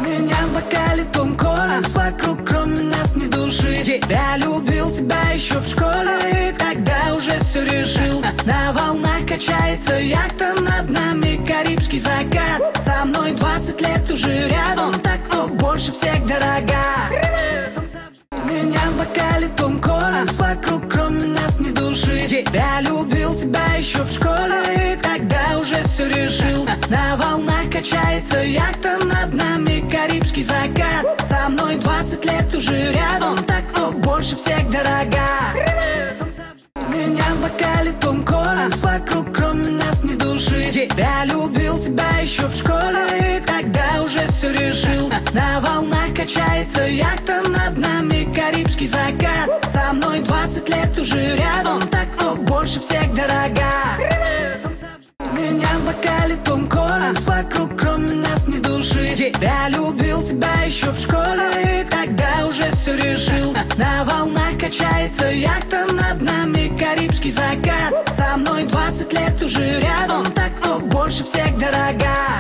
меня в бокале Том Коллинз, вокруг кроме нас ни души. Я любил тебя еще в школе, и тогда уже все решил. На волнах качается яхта, над нами карибский закат. Со мной 20 лет уже рядом, так кто больше всех дорога. Меня в бокале Том Коллинз, вокруг кроме нас ни души. Я любил тебя еще в школе, и тогда уже все решил. На волнах качается яхта, над нами карибский закат. Со мной 20 лет уже рядом, так кто больше всех дорога. Меня в бокале Том Коллинз, вокруг кроме нас ни души. Я любил тебя еще в школе, и тогда уже все решил. На волнах качается яхта, над нами карибский закат. Со мной 20 лет уже рядом, так кто больше всех дорога. Меня в бокале Том Коллинз, вокруг кроме нас ни души. Я любил тебя еще в школе, и тогда уже все решил. На волнах качается яхта, над нами карибский закат. Со мной 20 лет уже рядом, так кто больше всех дорога.